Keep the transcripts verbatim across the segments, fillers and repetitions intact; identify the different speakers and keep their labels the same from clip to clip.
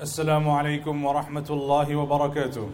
Speaker 1: السلام عليكم ورحمة الله وبركاته.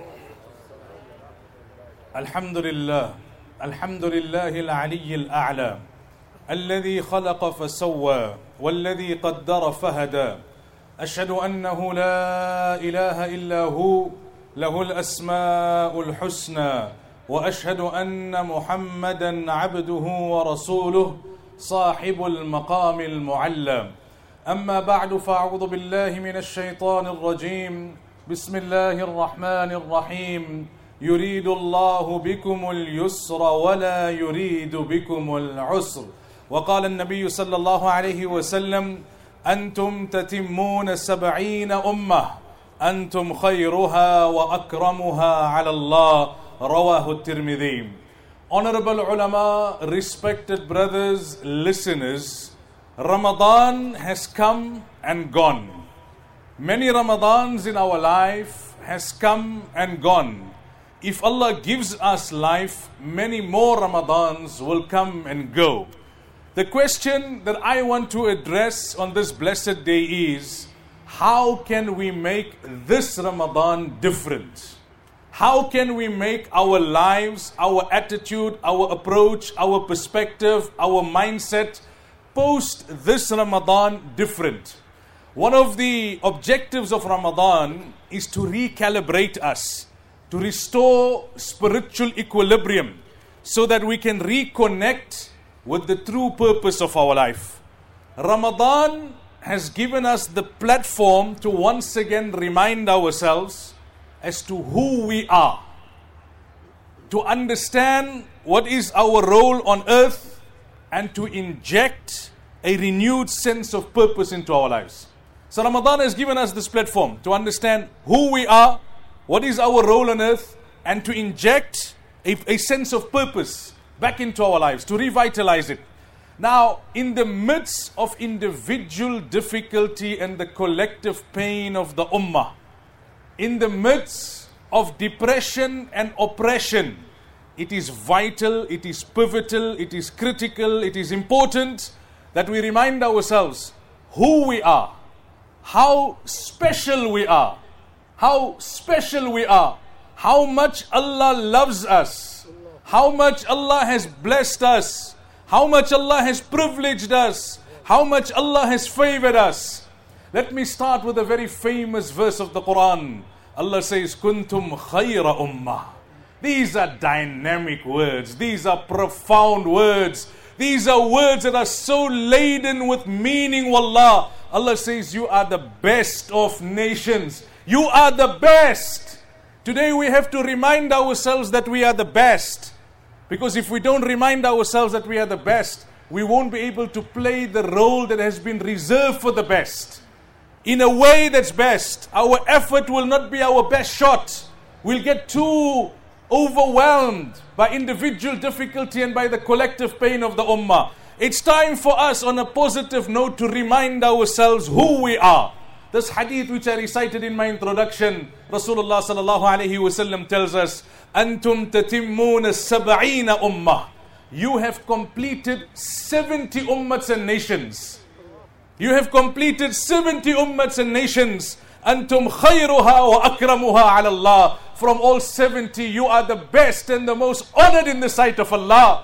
Speaker 1: الحمد لله الحمد لله العلي الأعلى الذي خلق فسوى والذي قدر فهدى. أشهد أنه لا إله إلا هو له الأسماء الحسنى، وأشهد أن محمدا عبده ورسوله صاحب المقام المعلى. أما بعد فأعوذ بالله من الشيطان الرجيم. بسم الله الرحمن الرحيم. يريد الله بكم اليسر ولا يريد بكم العسر. وقال النبي صلى الله عليه وسلم: أنتم تتمون سبعين أمة أنتم خيرها وأكرمها على الله. رواه الترمذي. Honorable ulama, respected brothers, listeners, Ramadan has come and gone. Many Ramadans in our life has come and gone. If Allah gives us life, many more Ramadans will come and go. The question that I want to address on this blessed day is, how can we make this Ramadan different? How can we make our lives, our attitude, our approach, our perspective, our mindset post this Ramadan different? One of the objectives of Ramadan is to recalibrate us, to restore spiritual equilibrium so that we can reconnect with the true purpose of our life. Ramadan has given us the platform to once again remind ourselves as to who we are, to understand what is our role on earth, and to inject a renewed sense of purpose into our lives. So Ramadan has given us this platform to understand who we are, what is our role on earth, and to inject a, a sense of purpose back into our lives, to revitalize it. Now, in the midst of individual difficulty and the collective pain of the ummah, in the midst of depression and oppression, it is vital, it is pivotal, it is critical, it is important that we remind ourselves who we are, how special we are, how special we are, how much Allah loves us, how much Allah has blessed us, how much Allah has privileged us, how much Allah has favored us. Let me start with a very famous verse of the Quran. Allah says, Kuntum khayra ummah. These are dynamic words. These are profound words. These are words that are so laden with meaning, wallah. Allah says, you are the best of nations. You are the best. Today we have to remind ourselves that we are the best. Because if we don't remind ourselves that we are the best, we won't be able to play the role that has been reserved for the best in a way that's best. Our effort will not be our best shot. We'll get too overwhelmed by individual difficulty and by the collective pain of the ummah. It's time for us, on a positive note, to remind ourselves who we are. This hadith which I recited in my introduction, Rasulullah sallallahu alaihi wasallam tells us, Antum tatimmuna sab'ina ummah. You have completed seventy ummats and nations. You have completed seventy ummats and nations. Antum khayruha wa akramuha ala Allah. From all seventy, you are the best and the most honored in the sight of Allah.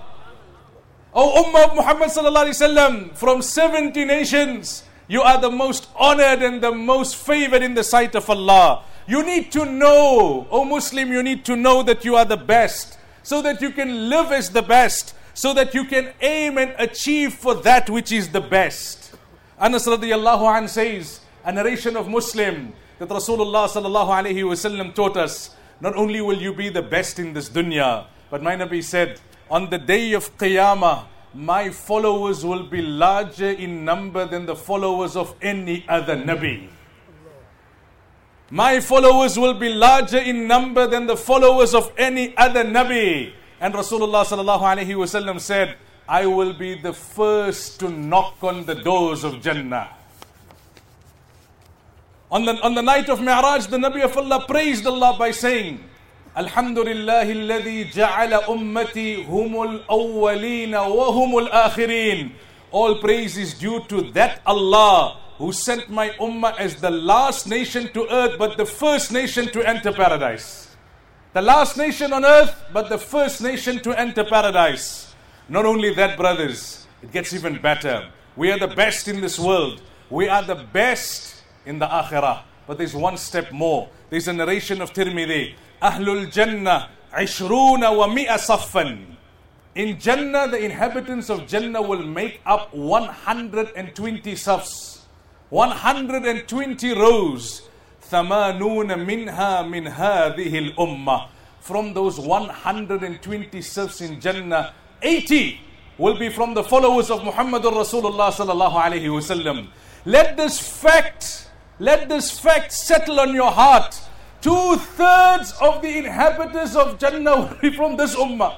Speaker 1: O Ummah of Muhammad sallallahu alaihi wasallam, from seventy nations, you are the most honored and the most favored in the sight of Allah. You need to know, O Muslim, you need to know that you are the best, so that you can live as the best, so that you can aim and achieve for that which is the best. Anas radiyallahu anh says, a narration of Muslim, that Rasulullah sallallahu alaihi wasallam taught us, not only will you be the best in this dunya, but my Nabi said, on the day of Qiyamah, my followers will be larger in number than the followers of any other Nabi. My followers will be larger in number than the followers of any other Nabi. And Rasulullah sallallahu alaihi wasallam said, I will be the first to knock on the doors of Jannah. On the, on the night of Mi'raj, the Nabi of Allah praised Allah by saying, Alhamdulillahi alladhi ja'ala ummati humul awwalina wa humul akhirin. All praise is due to that Allah who sent my ummah as the last nation to earth, but the first nation to enter paradise. The last nation on earth, but the first nation to enter paradise. Not only that, brothers, it gets even better. We are the best in this world. We are the best in the akhirah. But there's one step more. There's a narration of Tirmidhi. Ahlul Jannah, Ishruna wa mi'a saffan. In Jannah, the inhabitants of Jannah will make up one hundred twenty safs. one hundred twenty rows. ثَمَانُونَ مِنْهَا مِنْ هَذِهِ الْأُمَّةِ. From those one hundred twenty safs in Jannah, eighty will be from the followers of Muhammadur Rasulullah sallallahu alayhi wasallam. Let this fact, let this fact settle on your heart. Two-thirds of the inhabitants of Jannah will be from this ummah.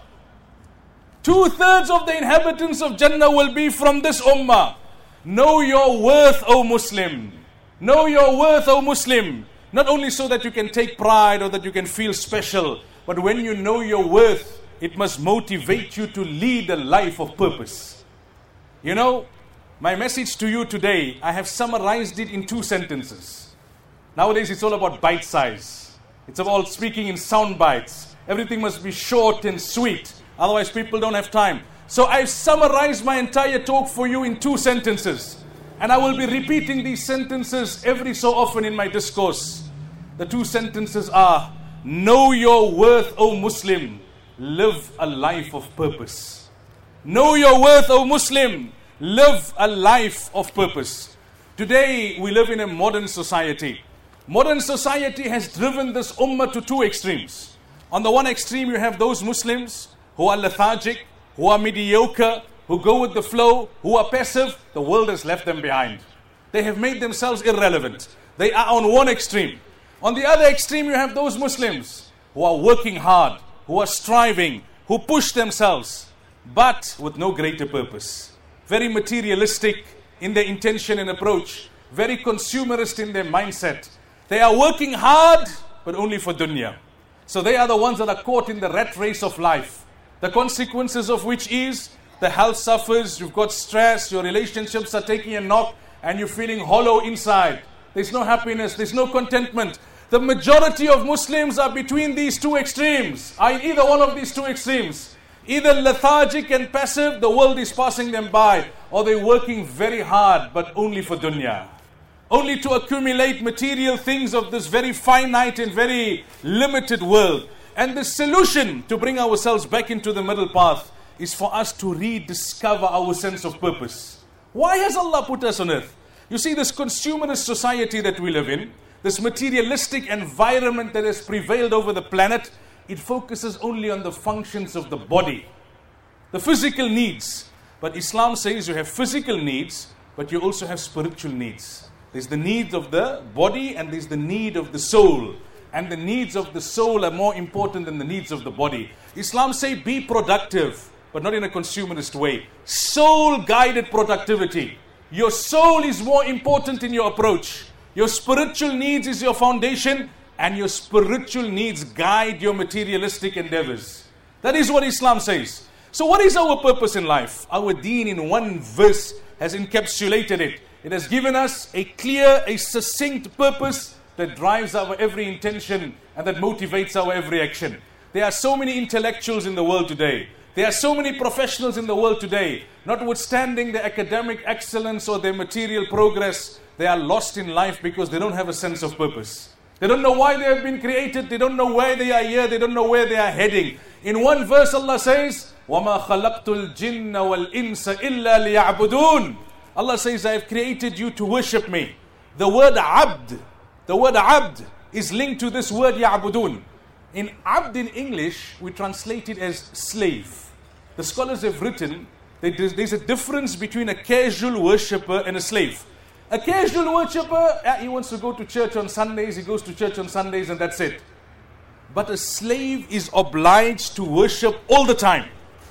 Speaker 1: Two-thirds of the inhabitants of Jannah will be from this ummah. Know your worth, O Muslim. Know your worth, O Muslim. Not only so that you can take pride or that you can feel special, but when you know your worth, it must motivate you to lead a life of purpose. You know, my message to you today, I have summarized it in two sentences. Nowadays it's all about bite size. It's about speaking in sound bites. Everything must be short and sweet. Otherwise people don't have time. So I've summarized my entire talk for you in two sentences. And I will be repeating these sentences every so often in my discourse. The two sentences are, know your worth, O Muslim. Live a life of purpose. Know your worth, O Muslim. Live a life of purpose. Today we live in a modern society. Modern society has driven this ummah to two extremes. On the one extreme you have those Muslims who are lethargic, who are mediocre, who go with the flow, who are passive. The world has left them behind. They have made themselves irrelevant. They are on one extreme. On the other extreme you have those Muslims who are working hard, who are striving, who push themselves, but with no greater purpose. Very materialistic in their intention and approach. Very consumerist in their mindset. They are working hard, but only for dunya. So they are the ones that are caught in the rat race of life. The consequences of which is, the health suffers, you've got stress, your relationships are taking a knock, and you're feeling hollow inside. There's no happiness, there's no contentment. The majority of Muslims are between these two extremes, are in either one of these two extremes. Either lethargic and passive, the world is passing them by, or they're working very hard, but only for dunya. Only to accumulate material things of this very finite and very limited world. And the solution to bring ourselves back into the middle path is for us to rediscover our sense of purpose. Why has Allah put us on earth? You see, this consumerist society that we live in, this materialistic environment that has prevailed over the planet, it focuses only on the functions of the body, the physical needs. But Islam says you have physical needs, but you also have spiritual needs. There's the needs of the body and there's the need of the soul. And the needs of the soul are more important than the needs of the body. Islam says be productive, but not in a consumerist way. Soul-guided productivity. Your soul is more important in your approach. Your spiritual needs is your foundation, and your spiritual needs guide your materialistic endeavors. That is what Islam says. So what is our purpose in life? Our deen in one verse has encapsulated it. It has given us a clear, a succinct purpose that drives our every intention and that motivates our every action. There are so many intellectuals in the world today. There are so many professionals in the world today. Notwithstanding their academic excellence or their material progress, they are lost in life because they don't have a sense of purpose. They don't know why they have been created. They don't know why they are here. They don't know where they are heading. In one verse Allah says, وَمَا خَلَقْتُ الْجِنَّ وَالْإِنسَ إِلَّا لِيَعْبُدُونَ. Allah says, I have created you to worship me. The word abd, the word abd is linked to this word ya'budun. In abd in English, we translate it as slave. The scholars have written that there's a difference between a casual worshipper and a slave. A casual worshipper, yeah, he wants to go to church on Sundays, he goes to church on Sundays and that's it. But a slave is obliged to worship all the time.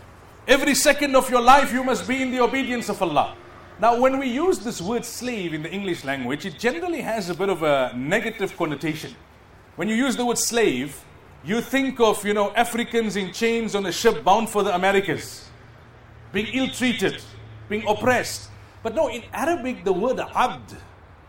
Speaker 1: Every second of your life you must be in the obedience of Allah. Now when we use this word slave in the English language, it generally has a bit of a negative connotation. When you use the word slave, you think of, you know, Africans in chains on a ship bound for the Americas, being ill-treated, being oppressed. But no, in Arabic the word abd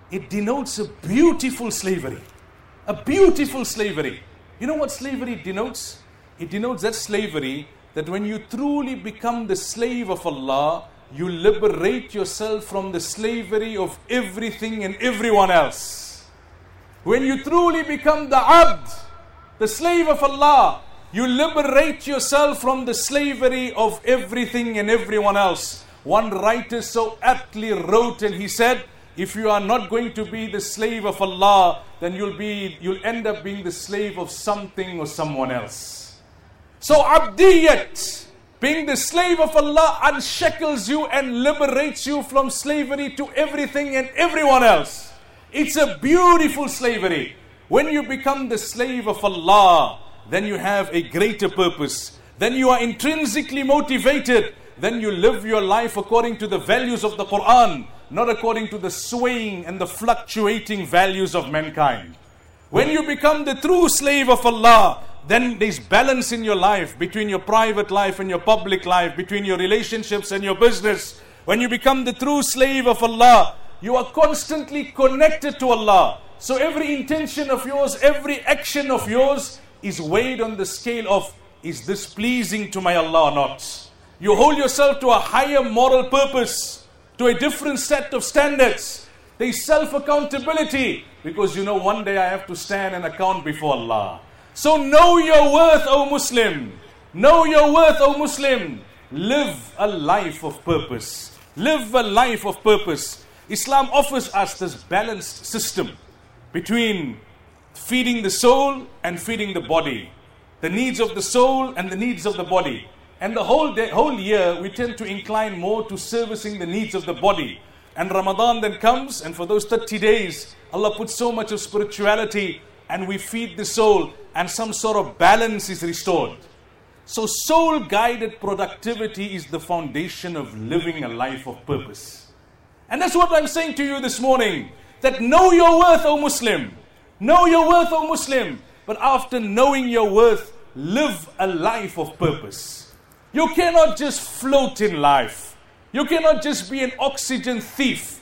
Speaker 1: it denotes a beautiful slavery. A beautiful slavery. You know what slavery denotes? It denotes that slavery that when you truly become the slave of Allah, you liberate yourself from the slavery of everything and everyone else. When you truly become the abd, the slave of Allah, you liberate yourself from the slavery of everything and everyone else. One writer so aptly wrote, and he said, if you are not going to be the slave of Allah, then you'll be, you'll end up being the slave of something or someone else. So abdiyat, being the slave of Allah, unshackles you and liberates you from slavery to everything and everyone else. It's a beautiful slavery. When you become the slave of Allah, then you have a greater purpose. Then you are intrinsically motivated. Then you live your life according to the values of the Quran, not according to the swaying and the fluctuating values of mankind. When you become the true slave of Allah, then there's balance in your life, between your private life and your public life, between your relationships and your business. When you become the true slave of Allah, you are constantly connected to Allah. So every intention of yours, every action of yours is weighed on the scale of, is this pleasing to my Allah or not? You hold yourself to a higher moral purpose, to a different set of standards. There is self-accountability, because you know one day I have to stand and account before Allah. So know your worth, O Muslim. Know your worth, O Muslim. Live a life of purpose. Live a life of purpose. Islam offers us this balanced system between feeding the soul and feeding the body. The needs of the soul and the needs of the body. And the whole day, whole year, we tend to incline more to servicing the needs of the body. And Ramadan then comes, and for those thirty days, Allah puts so much of spirituality, and we feed the soul, and some sort of balance is restored. So soul-guided productivity is the foundation of living a life of purpose. And that's what I'm saying to you this morning, that know your worth, O Muslim. Know your worth, O Muslim. But after knowing your worth, live a life of purpose. You cannot just float in life. You cannot just be an oxygen thief,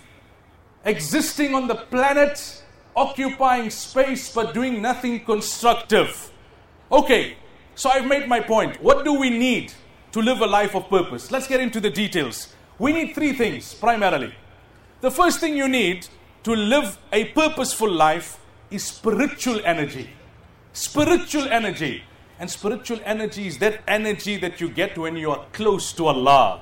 Speaker 1: existing on the planet, occupying space but doing nothing constructive. Okay, so I've made my point. What do we need to live a life of purpose? Let's get into the details. We need three things primarily. The first thing you need to live a purposeful life is spiritual energy. Spiritual energy. And spiritual energy is that energy that you get when you are close to Allah.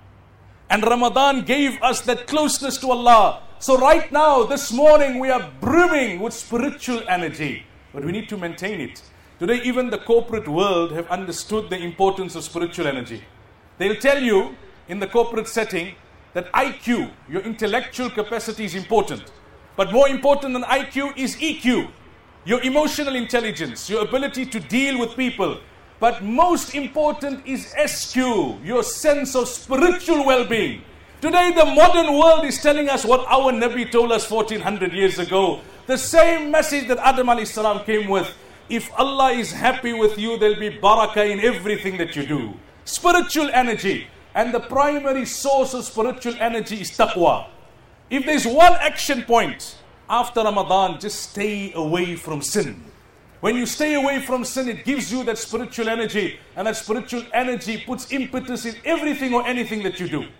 Speaker 1: And Ramadan gave us that closeness to Allah. So right now, this morning, we are brimming with spiritual energy. But we need to maintain it. Today, even the corporate world have understood the importance of spiritual energy. They'll tell you in the corporate setting that I Q, your intellectual capacity, is important. But more important than I Q is E Q. Your emotional intelligence, your ability to deal with people. But most important is S Q, your sense of spiritual well-being. Today the modern world is telling us what our Nabi told us fourteen hundred years ago. The same message that Adam alayhi salam came with. If Allah is happy with you, there'll be barakah in everything that you do. Spiritual energy. And the primary source of spiritual energy is taqwa. If there's one action point after Ramadan, just stay away from sin. When you stay away from sin, it gives you that spiritual energy, and that spiritual energy puts impetus in everything or anything that you do.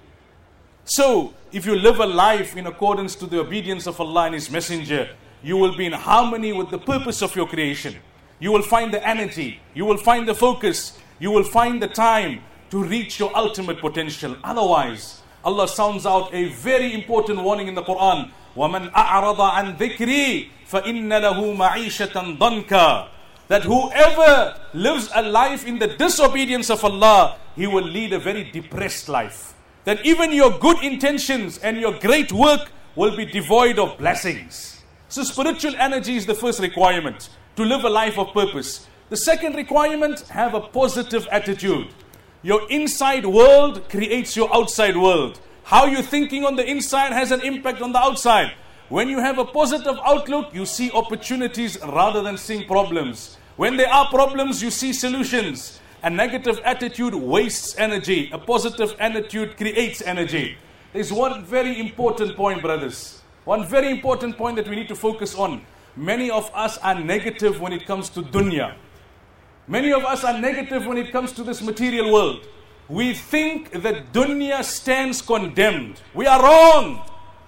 Speaker 1: So, if you live a life in accordance to the obedience of Allah and His Messenger, you will be in harmony with the purpose of your creation. You will find the energy, you will find the focus, you will find the time to reach your ultimate potential. Otherwise, Allah sounds out a very important warning in the Quran. وَمَنْ أَعْرَضَ عَنْ ذِكْرِي فَإِنَّ لَهُ مَعِيشَةً ضَنْكًا. That whoever lives a life in the disobedience of Allah, he will lead a very depressed life. That even your good intentions and your great work will be devoid of blessings. So spiritual energy is the first requirement to live a life of purpose. The second requirement, have a positive attitude. Your inside world creates your outside world. How you're thinking on the inside has an impact on the outside. When you have a positive outlook, you see opportunities rather than seeing problems. When there are problems, you see solutions. A negative attitude wastes energy. A positive attitude creates energy. There's one very important point, brothers. One very important point that we need to focus on. Many of us are negative when it comes to dunya. Many of us are negative when it comes to this material world. We think that dunya stands condemned. We are wrong.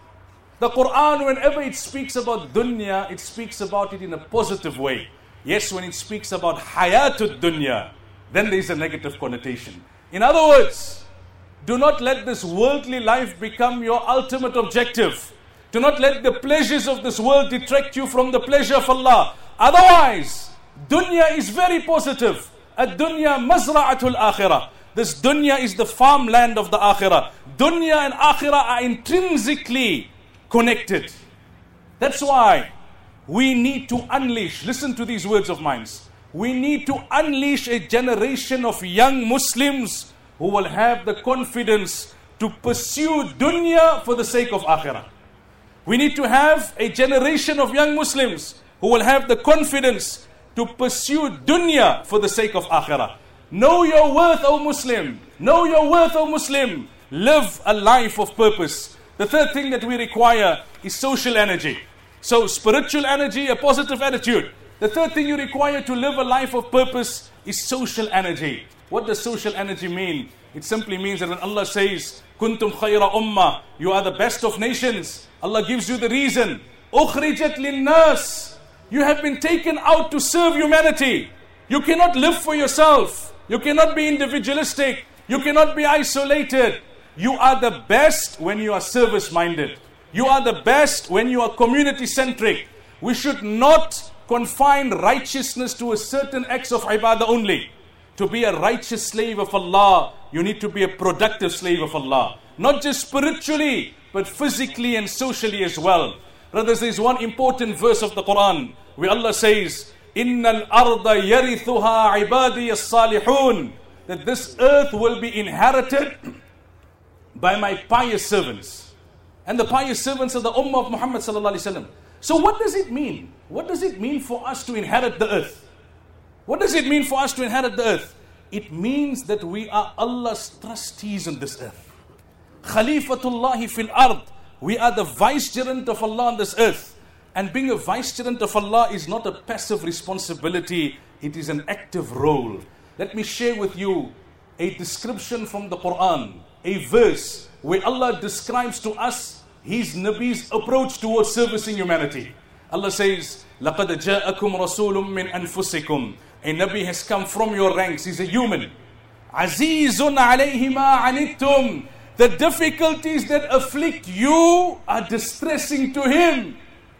Speaker 1: The Quran, whenever it speaks about dunya, it speaks about it in a positive way. Yes, when it speaks about hayatud dunya, then there is a negative connotation. In other words, do not let this worldly life become your ultimate objective. Do not let the pleasures of this world detract you from the pleasure of Allah. Otherwise, dunya is very positive. Ad-dunya mazra'atul akhirah. This dunya is the farmland of the akhirah. Dunya and akhirah are intrinsically connected. That's why we need to unleash, listen to these words of mine. We need to unleash a generation of young Muslims who will have the confidence to pursue dunya for the sake of akhirah. We need to have a generation of young Muslims who will have the confidence to pursue dunya for the sake of akhirah. Know your worth, O Muslim. Know your worth, O Muslim. Live a life of purpose. The third thing that we require is social energy. So spiritual energy, a positive attitude. The third thing you require to live a life of purpose is social energy. What does social energy mean? It simply means that when Allah says, Kuntum khayra ummah, you are the best of nations. Allah gives you the reason. Ukhrijat linnas. You have been taken out to serve humanity. You cannot live for yourself. You cannot be individualistic. You cannot be isolated. You are the best when you are service-minded. You are the best when you are community-centric. We should not confine righteousness to a certain acts of ibadah only. To be a righteous slave of Allah, you need to be a productive slave of Allah. Not just spiritually, but physically and socially as well. Brothers, there is one important verse of the Quran where Allah says, Innal arda yarithuha ibadi as-salihun, that this earth will be inherited by my pious servants. And the pious servants are the ummah of Muhammad sallallahu alaihi wasallam. So what does it mean? What does it mean for us to inherit the earth? What does it mean for us to inherit the earth? It means that we are Allah's trustees on this earth. Khalifatullahi fil ard. We are the vicegerent of Allah on this earth. And being a vicegerent of Allah is not a passive responsibility. It is an active role. Let me share with you a description from the Quran. A verse where Allah describes to us His Nabi's approach towards servicing humanity. Allah says, لَقَدْ جَاءَكُمْ رَسُولٌ مِّنْ أَنفُسِكُمْ. A Nabi has come from your ranks. He's a human. عَزِيزٌ عَلَيْهِ مَا عَنِتُّمْ. The difficulties that afflict you are distressing to Him.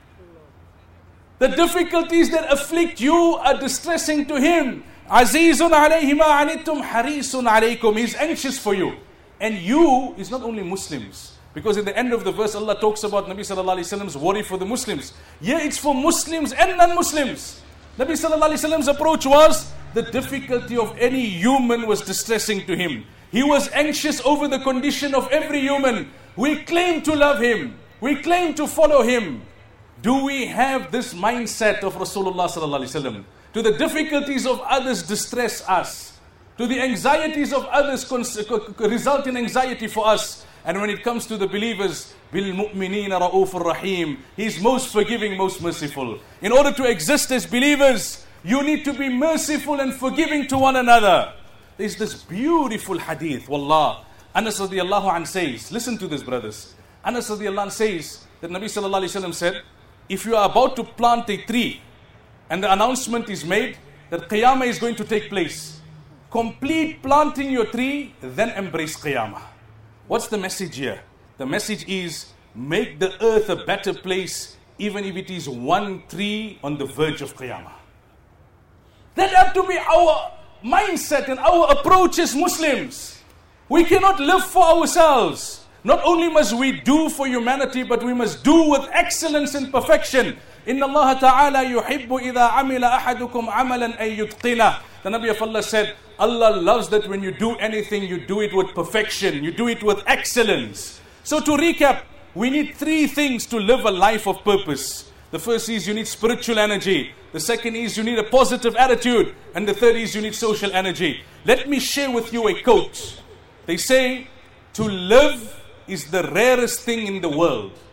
Speaker 1: The difficulties that afflict you are distressing to Him. عَزِيزٌ عَلَيْهِ مَا عَنِتُّمْ حَرِيصٌ عَلَيْكُمْ. He's anxious for you. And you is not only Muslims. Because in the end of the verse, Allah talks about Nabi sallallahu alaihi wasallam's worry for the Muslims. Yeah, it's for Muslims and non-Muslims. Nabi sallallahu alaihi wasallam's approach was, the difficulty of any human was distressing to him. He was anxious over the condition of every human. We claim to love him. We claim to follow him. Do we have this mindset of Rasulullah sallallahu alaihi wasallam? Do the difficulties of others distress us? Do the anxieties of others cons- result in anxiety for us? And when it comes to the believers, بِالْمُؤْمِنِينَ رَؤُوفٌ رَحِيمٌ. He is most forgiving, most merciful. In order to exist as believers, you need to be merciful and forgiving to one another. There is this beautiful hadith, wallah. Anas radiallahu anh says, listen to this, brothers. Anas radiallahu anh says that Nabi sallallahu alayhi wa sallam said, if you are about to plant a tree and the announcement is made that Qiyamah is going to take place, complete planting your tree, then embrace Qiyamah. What's the message here? The message is, make the earth a better place, even if it is one tree on the verge of Qiyamah. That have to be our mindset and our approach as Muslims. We cannot live for ourselves. Not only must we do for humanity, but we must do with excellence and perfection. Inna Allah ta'ala yuhibbu idha amila ahadukum amalan ay yutqinah. The Nabi of Allah said, Allah loves that when you do anything, you do it with perfection. You do it with excellence. So to recap, we need three things to live a life of purpose. The first is you need spiritual energy. The second is you need a positive attitude. And the third is you need social energy. Let me share with you a quote. They say, to live is the rarest thing in the world.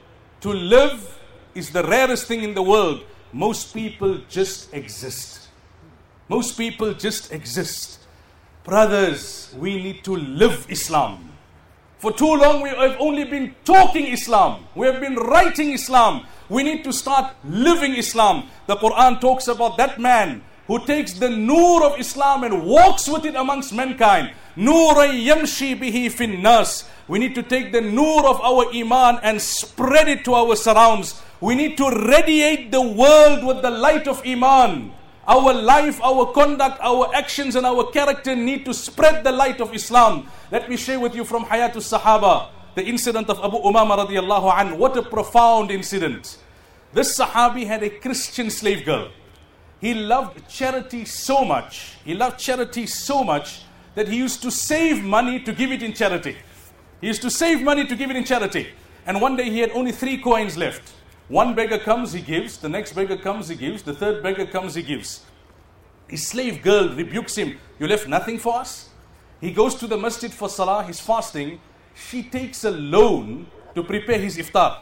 Speaker 1: To live is the rarest thing in the world. Most people just exist. Most people just exist. Brothers, we need to live Islam. For too long we have only been talking Islam. We have been writing Islam. We need to start living Islam. The Quran talks about that man who takes the noor of Islam and walks with it amongst mankind. Nooran yamshi bihi fin nas. We need to take the noor of our iman and spread it to our surrounds. We need to radiate the world with the light of iman. Our life, our conduct, our actions and our character need to spread the light of Islam. Let me share with you from Hayatus Sahaba, the incident of Abu Umama radiallahu anhu. What a profound incident. This Sahabi had a Christian slave girl. He loved charity so much. He loved charity so much that he used to save money to give it in charity. He used to save money to give it in charity. And one day he had only three coins left. One beggar comes, he gives. The next beggar comes, he gives. The third beggar comes, he gives. His slave girl rebukes him. You left nothing for us? He goes to the masjid for salah. He's fasting. She takes a loan to prepare his iftar.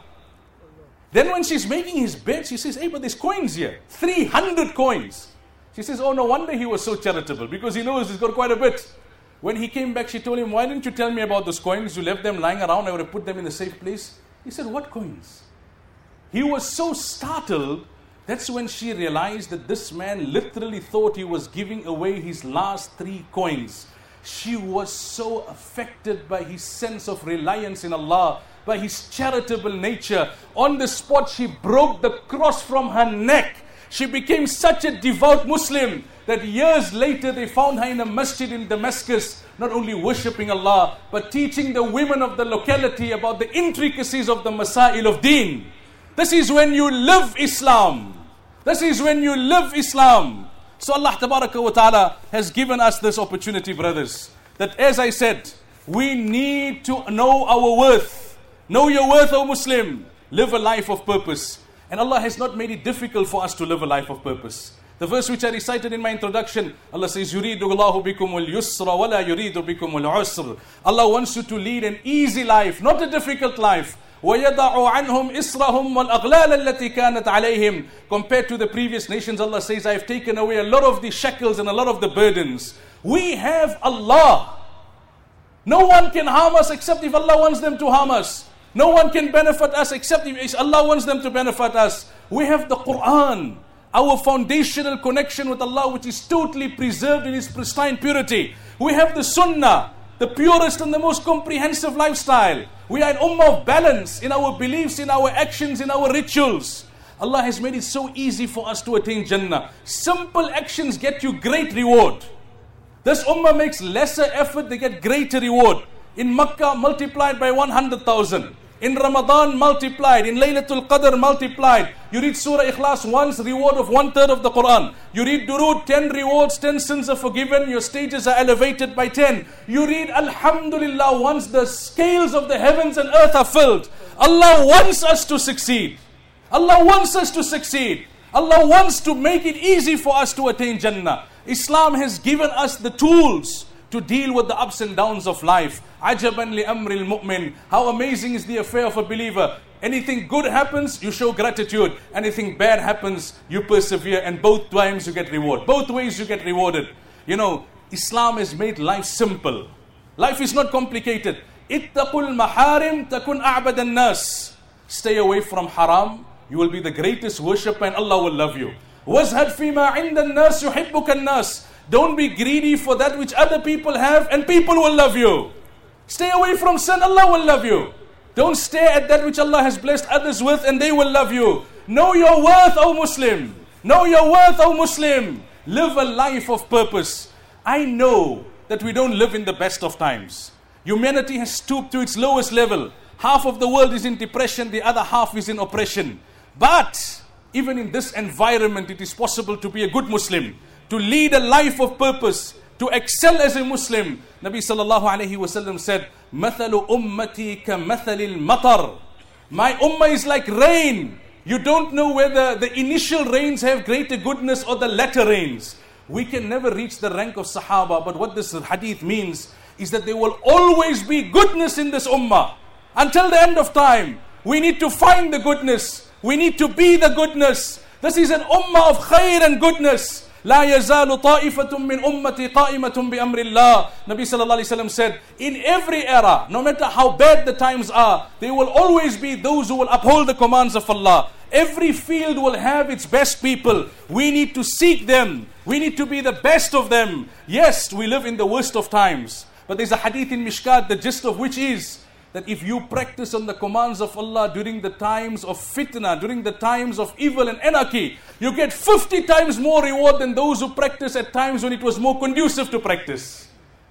Speaker 1: Then when she's making his bed, she says, hey, but there's coins here. three hundred coins. She says, oh, no wonder he was so charitable, because he knows he's got quite a bit. When he came back, she told him, why didn't you tell me about those coins? You left them lying around. I would have put them in a safe place. He said, what coins? He was so startled. That's when she realized that this man literally thought he was giving away his last three coins. She was so affected by his sense of reliance in Allah, by his charitable nature. On the spot, she broke the cross from her neck. She became such a devout Muslim that years later they found her in a masjid in Damascus, not only worshipping Allah, but teaching the women of the locality about the intricacies of the Masail of Deen. This is when you live Islam. This is when you live Islam. So Allah Tabaraka wa Ta'ala has given us this opportunity, brothers, that as I said, we need to know our worth. Know your worth, O Muslim. Live a life of purpose. And Allah has not made it difficult for us to live a life of purpose. The verse which I recited in my introduction, Allah says, يُرِيدُ اللَّهُ بِكُمُ الْيُسْرَ وَلَا يُرِيدُ بِكُمُ الْعُسْرَ. Allah wants you to lead an easy life, not a difficult life. وَيَدَعُ عَنْهُمْ إِسْرَهُمْ وَالْأَغْلَالَ الَّتِي كَانَتْ عَلَيْهِمْ. Compared to the previous nations, Allah says, I have taken away a lot of the shackles and a lot of the burdens. We have Allah. No one can harm us except if Allah wants them to harm us. No one can benefit us except if Allah wants them to benefit us. We have the Quran, our foundational connection with Allah, which is totally preserved in its pristine purity. We have the Sunnah, the purest and the most comprehensive lifestyle. We are an ummah of balance in our beliefs, in our actions, in our rituals. Allah has made it so easy for us to attain Jannah. Simple actions get you great reward. This ummah makes lesser effort, they get greater reward. In Makkah, multiplied by one hundred thousand. In Ramadan, multiplied. In Laylatul Qadr, multiplied. You read Surah Ikhlas once, reward of one third of the Quran. You read Durood, ten rewards, ten sins are forgiven. Your stages are elevated by ten. You read Alhamdulillah once, the scales of the heavens and earth are filled. Allah wants us to succeed. Allah wants us to succeed. Allah wants to make it easy for us to attain Jannah. Islam has given us the tools to deal with the ups and downs of life. Ajaban li amril mu'min. How amazing is the affair of a believer. Anything good happens, you show gratitude. Anything bad happens, you persevere. And both times you get reward. Both ways you get rewarded. You know, Islam has made life simple. Life is not complicated. Ittaqul maharim takun a'bad an-nas. Stay away from haram. You will be the greatest worshipper and Allah will love you. Wazhad fima inda an-nas yuhibbuka an-nas. Don't be greedy for that which other people have and people will love you. Stay away from sin, Allah will love you. Don't stare at that which Allah has blessed others with and they will love you. Know your worth, O Muslim. Know your worth, O Muslim. Live a life of purpose. I know that we don't live in the best of times. Humanity has stooped to its lowest level. Half of the world is in depression, the other half is in oppression. But even in this environment, it is possible to be a good Muslim, to lead a life of purpose, to excel as a Muslim. Nabi sallallahu alayhi wa sallam said, مَثَلُ أُمَّتِي كَمَثَلِ الْمَطَرِ. My ummah is like rain. You don't know whether the initial rains have greater goodness or the latter rains. We can never reach the rank of Sahaba, but what this hadith means is that there will always be goodness in this ummah until the end of time. We need to find the goodness. We need to be the goodness. This is an ummah of khair and goodness. لا يزال طائفة من أمتي قائمة بأمر الله. Nabi sallallahu alayhi wasallam said, in every era, no matter how bad the times are, there will always be those who will uphold the commands of Allah. Every field will have its best people. We need to seek them. We need to be the best of them. Yes, we live in the worst of times. But there's a hadith in Mishkat, the gist of which is that if you practice on the commands of Allah during the times of fitna, during the times of evil and anarchy, you get fifty times more reward than those who practice at times when it was more conducive to practice.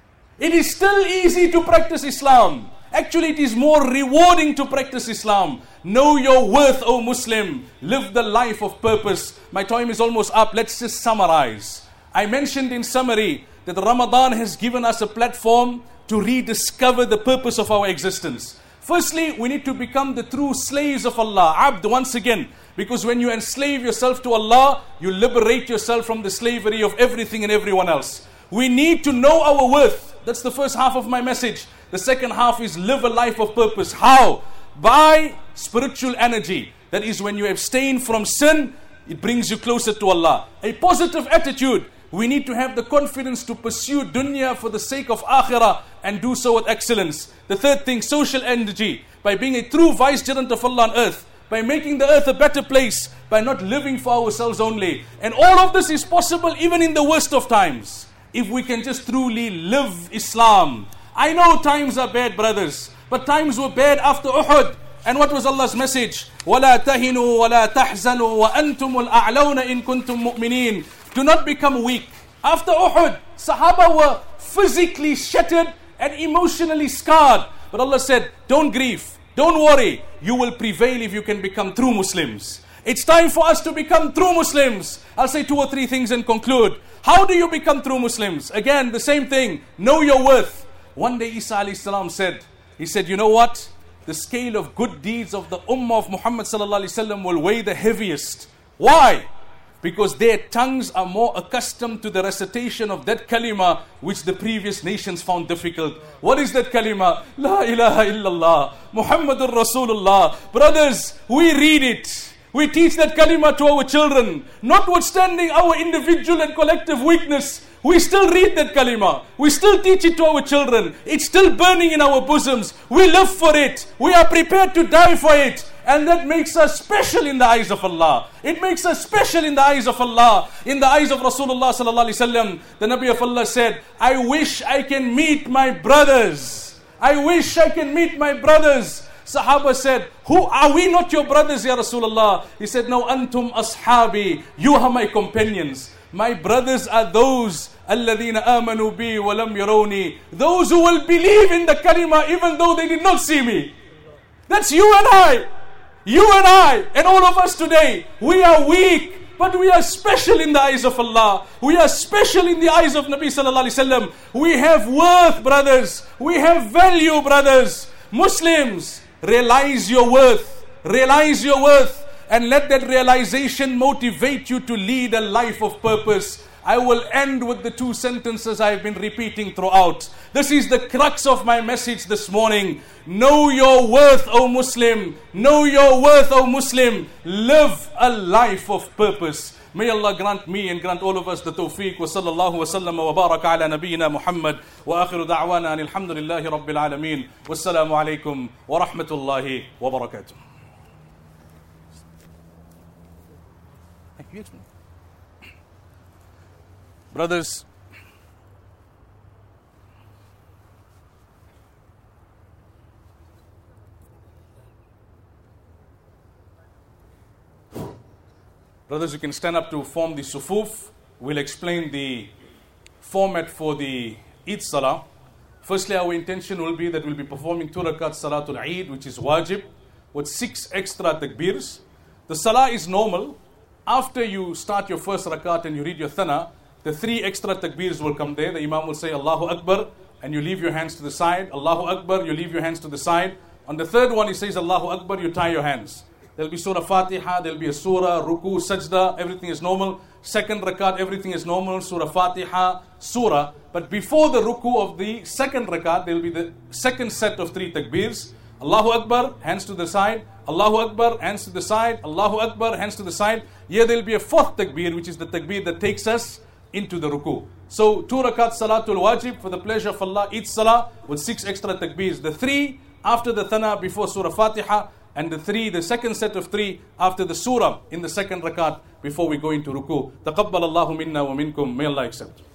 Speaker 1: It is still easy to practice Islam. Actually, it is more rewarding to practice Islam. Know your worth, O Muslim. Live the life of purpose. My time is almost up. Let's just summarize. I mentioned in summary that Ramadan has given us a platform to rediscover the purpose of our existence. Firstly, we need to become the true slaves of Allah. Abd, once again. Because when you enslave yourself to Allah, you liberate yourself from the slavery of everything and everyone else. We need to know our worth. That's the first half of my message. The second half is live a life of purpose. How? By spiritual energy. That is, when you abstain from sin, it brings you closer to Allah. A positive attitude. We need to have the confidence to pursue dunya for the sake of akhirah and do so with excellence. The third thing, social energy. By being a true vicegerent of Allah on earth. By making the earth a better place. By not living for ourselves only. And all of this is possible even in the worst of times. If we can just truly live Islam. I know times are bad, brothers. But times were bad after Uhud. And what was Allah's message? وَلَا تَهِنُوا وَلَا تَحْزَنُوا وَأَنْتُمُ الْأَعْلَوْنَ إِن كُنْتُم مُؤْمِنِينَ. Do not become weak. After Uhud, Sahaba were physically shattered and emotionally scarred. But Allah said, don't grieve, don't worry. You will prevail if you can become true Muslims. It's time for us to become true Muslims. I'll say two or three things and conclude. How do you become true Muslims? Again, the same thing. Know your worth. One day Isa alayhi salam said, he said, you know what? The scale of good deeds of the ummah of Muhammad sallallahu alayhi wasallam will weigh the heaviest. Why? Because their tongues are more accustomed to the recitation of that kalima which the previous nations found difficult. What is that kalima? La ilaha illallah, Muhammadur Rasulullah. Brothers, we read it. We teach that kalima to our children. Notwithstanding our individual and collective weakness, we still read that kalima. We still teach it to our children. It's still burning in our bosoms. We live for it. We are prepared to die for it. And that makes us special in the eyes of Allah. It makes us special in the eyes of Allah. In the eyes of Rasulullah sallallahu alaihi wasallam, the Nabi of Allah said, I wish I can meet my brothers. I wish I can meet my brothers. Sahaba said, who are we not your brothers, Ya Rasulullah? He said, no, antum ashabi. You are my companions. My brothers are those الَّذِينَ آمَنُوا بِي وَلَمْ يَرَوْنِي. Those who will believe in the kalima even though they did not see me. That's you and I. You and I, and all of us today, we are weak, but we are special in the eyes of Allah. We are special in the eyes of Nabi sallallahu alaihi wasallam. We have worth, brothers. We have value, brothers. Muslims, realize your worth. Realize your worth. And let that realization motivate you to lead a life of purpose. I will end with the two sentences I have been repeating throughout. This is the crux of my message this morning. Know your worth, O Muslim. Know your worth, O Muslim. Live a life of purpose. May Allah grant me and grant all of us the tawfiq. Wa sallallahu wa sallam wa baraka ala nabiyyina Muhammad. Wa akhiru da'wana alhamdulillahi rabbil alameen. Wassalamu alaikum wa rahmatullahi wa barakatuh. Thank you. Brothers, brothers, you can stand up to form the sufuf. We'll explain the format for the Eid Salah. Firstly, our intention will be that we'll be performing two rakat Salatul Eid, which is wajib, with six extra takbirs. The Salah is normal. After you start your first rakat and you read your thana, the three extra takbirs will come there. The Imam will say Allahu Akbar and you leave your hands to the side. Allahu Akbar, you leave your hands to the side. On the third one he says Allahu Akbar, you tie your hands. There'll be Surah Fatiha, there'll be a Surah, Ruku, Sajda, everything is normal. Second rakat, everything is normal. Surah Fatiha, Surah. But before the Ruku of the second rakat, there'll be the second set of three takbirs. Allahu Akbar, hands to the side. Allahu Akbar, hands to the side. Allahu Akbar, hands to the side. Here there will be a fourth takbir, which is the takbir that takes us into the ruku. So two rakat salatul wajib for the pleasure of Allah, each salah with six extra takbirs. The three after the thana before Surah Fatiha, and the three, the second set of three after the surah in the second rakat before we go into ruku. Taqabbal Allahu minna wa minkum. May Allah accept.